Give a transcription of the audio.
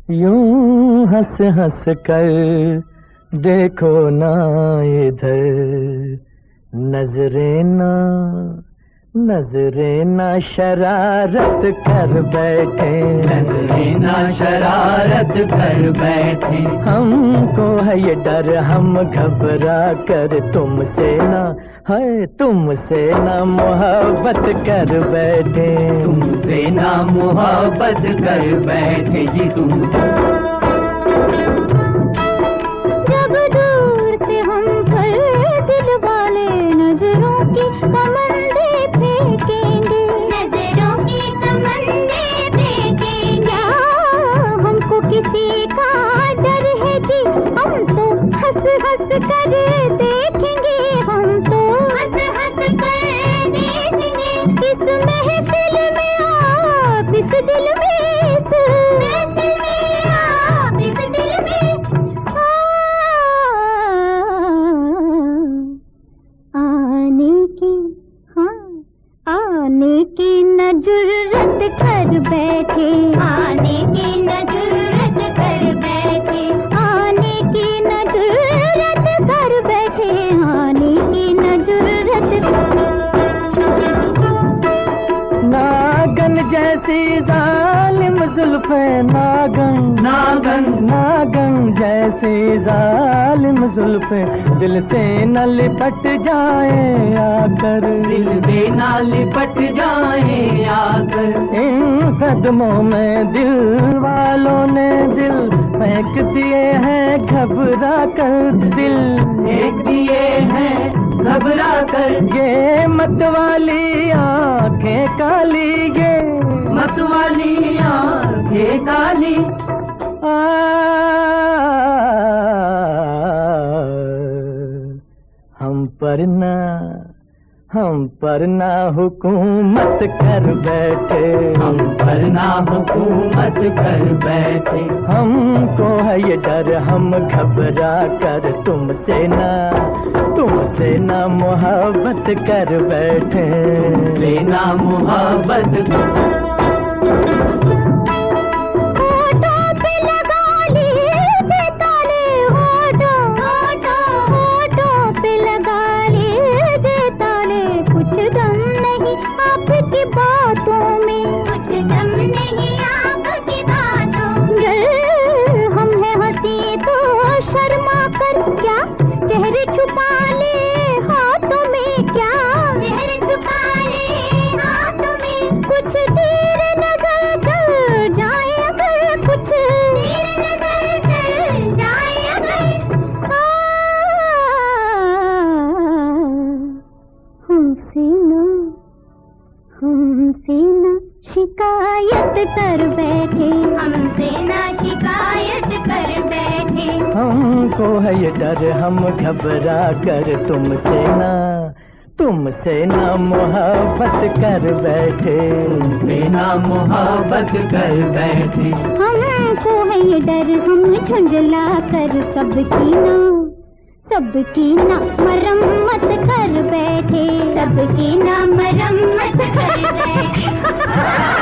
यूं हंस हंस कर देखो ना इधर, नजरें ना शरारत कर बैठे, नजरें ना शरारत कर बैठे। हमको है ये डर, हम घबरा कर तुमसे ना मोहब्बत कर बैठे, तुमसे ना मोहब्बत कर बैठे जी तुम। जब दूर से हम पर दिल वाले नजरों की कमंदे फेंकेंगे, नजरों की कमंदे फेंकेंगे। हमको किसी का डर है जी, हम तो हंस हंस कर देखेंगे, हम तो हंस हंस कर देखेंगे। इस महफिल में आप, इस दिल में, इस महफिल में आप, इस दिल में आने की न जुर्रत कर बैठे, आने की न जुर्रत कर बैठे, आने की न जुर्रत कर बैठे, आने की न जुर्रत। नागन जैसी जालिम जुल्फे, नागन जैसी जालिम जुल्फे, दिल से न लिपट जाए आकर, दिल से ना लिपट जाए आकर। इन कदमों में दिल वालों ने दिल फेंक दिए हैं घबरा कर, दिल फेंक दिए हैं घबरा कर। ये मत वाली आंखें काली, ये मत वाली आंखें काली। हम पर ना हुकूमत कर बैठे, हम पर ना हुकूमत कर बैठे। हमको है ये डर, हम घबरा कर तुमसे ना मोहब्बत कर बैठे, तुमसे ना मोहब्बत। आपकी बातों में कुछ दम नहीं, आपकी बातों में। हम हैं हंसी तो शर्मा कर क्या, चेहरे छुपा ले हाथों में, क्या चेहरे छुपा ले हाथों में। कुछ देर नजर चल जाए अगर, कुछ देर नजर चल जाए अगर। हमसे ना शिकायत कर बैठे, हमसे ना शिकायत कर बैठे। हमको है ये डर, हम घबरा कर तुमसे ना मोहब्बत कर बैठे, तुमसे ना मोहब्बत कर बैठे। हमको है ये डर, हम झुंझला कर सबकी ना मरम्मत कर बैठे, सबकी ना मरम्मत कर बैठे।